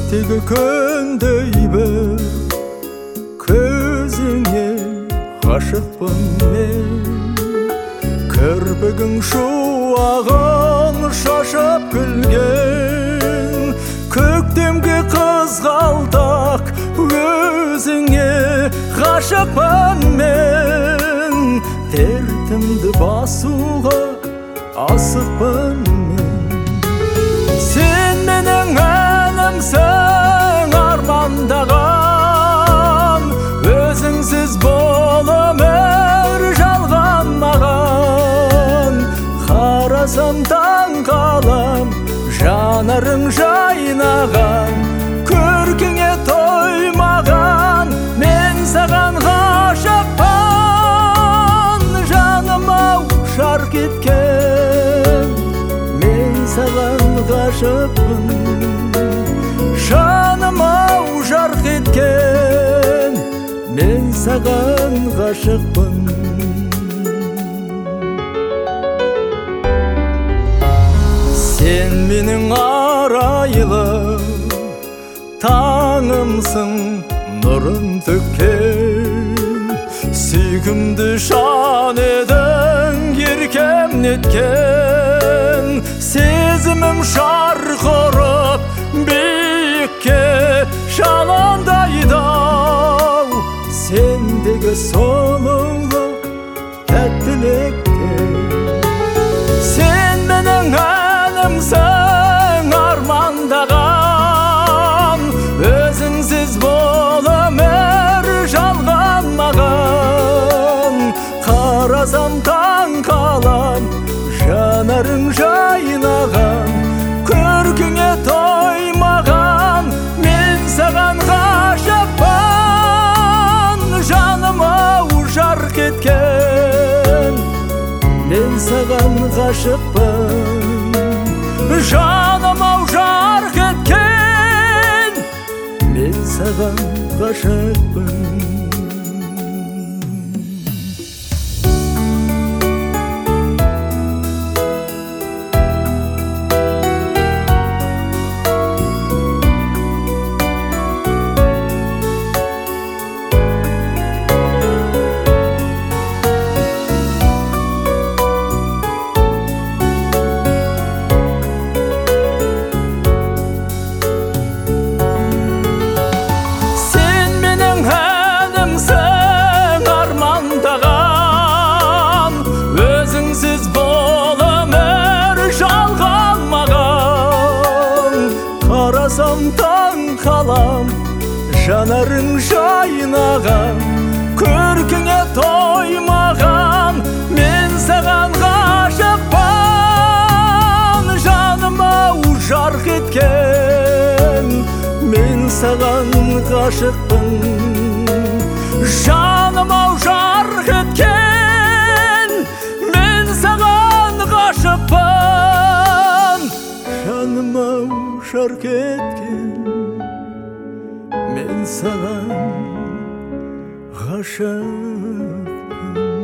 ертегі күндей бір көзіңе ғашықпын мен. Кірпігің шуағын шашып күлген, көктемге қызғалдақ өзіңе ғашықпын мен. Дертімді басуға асықпын мен. Сен менің әнімсің армандаған, өзіңсіз бұл өмір жалған маған. Қарасам таң қалам, жанарың жайнаған, көркіңе тоймаған, мен саған ғашықпын. Жаным-ау жарқ еткен, мен саған ғашықпын. Жаным-ау жарқ еткен, мен саған ғашықпын. Сен менің арайлы таңымсың, нұрын төккен, сүйкімді жан едің еркем неткен. Сезімім жарқ ұрып биікке жалындайды-ау, сендегі сұлулық тәттілікте. Сен менің әнімсің армандаған, өзіңсіз бұл өмір жалған маған. Қарасам таң қалам, жанарың жайнаған, көркіңе тоймаған, мен саған ғашықпын. Жаным-ау жарқ еткен, мен саған ғашықпын. Жаным-ау жарқ еткен, мен саған ғашықпын. Қарасам таң қалам, жанарың жайнаған, көркіңе тоймаған, мен саған ғашықпын. Жаным-ау жарқ еткен, мен саған ғашықпын. Жаным-ау жарқ еткен, мен саған ғашықпын. Жаным-ау жарқ еткен, мен саған ғашықпын.